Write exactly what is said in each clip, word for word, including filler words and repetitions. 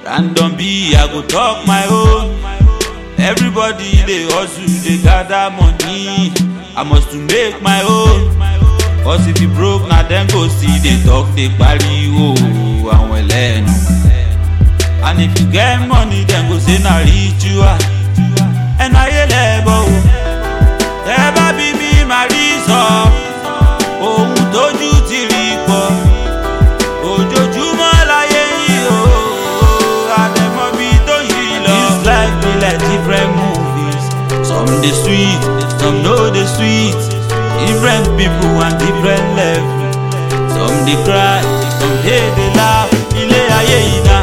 Random B, I go talk my own. Everybody they hustle, they gather money. I must to make my own. Cause if you broke, now then go see they talk, they party, oh, and well learn. And if you get money, then go say na ritual. And I ain't label. Never be me my reason. Oh, don't you till it go. Oh, don't you malaye oh. And them a be don't you love. This life be like different movies. Some they sweet, some know they sweet. Different people and different levels. Some they cry, some they they laugh. Ile aye ina.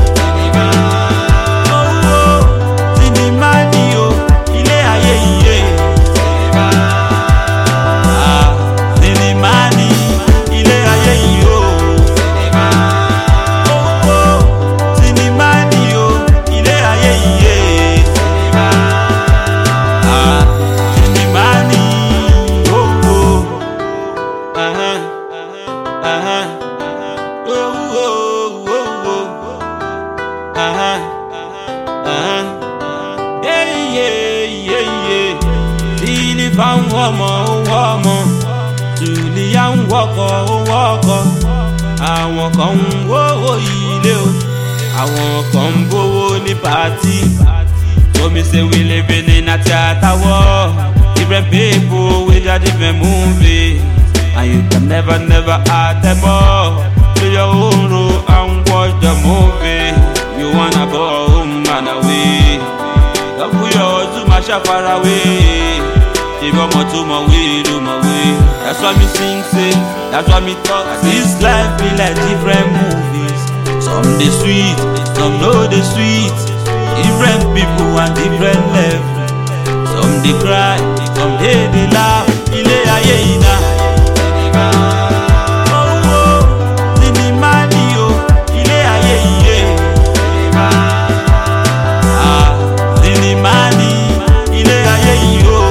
Fan woman, woman, Julian Walker, Walker. Àwọn kan ń wówó ilé o, àwọn kan ń gbówó ní party. So me say we living in a theater world. Different people with a different movie, and you can never, never add them all. Do your own role and watch the movie. You wanna go home and away. Don't put your to my shop far away. If I'm to my way, do my way. That's why me sing, sing. That's why me talk. This life be like different movies. Some they sweet, some know they sweet. Different people and different levels. Some they cry, some they they laugh. Ile aye ina. Oh oh, sini mani yo. Ile aye iye. Ah, sini mani. Ile aye iyo.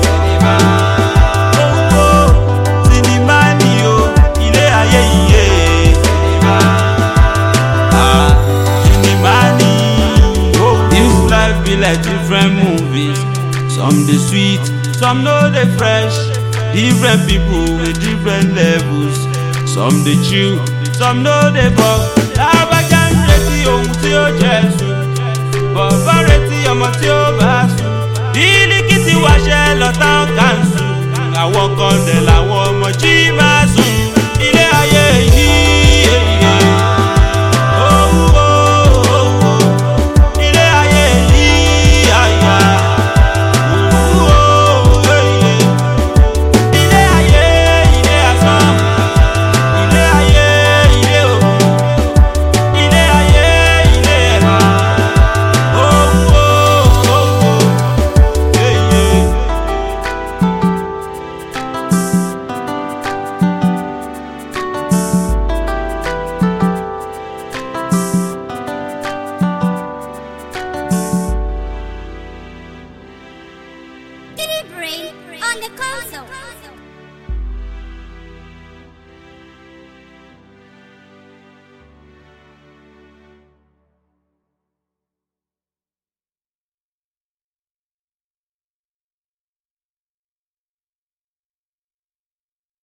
Like different movies, some they sweet, some know they fresh. Different people with different levels. Some they chew, some know they bug. Lava can reti ohun tí ó Jésù, bàbá reti ọmọ tí ó bá sùn. Bílíkì tí wàá ṣe lọ tán kàǹsù, àwọn kan dẹ̀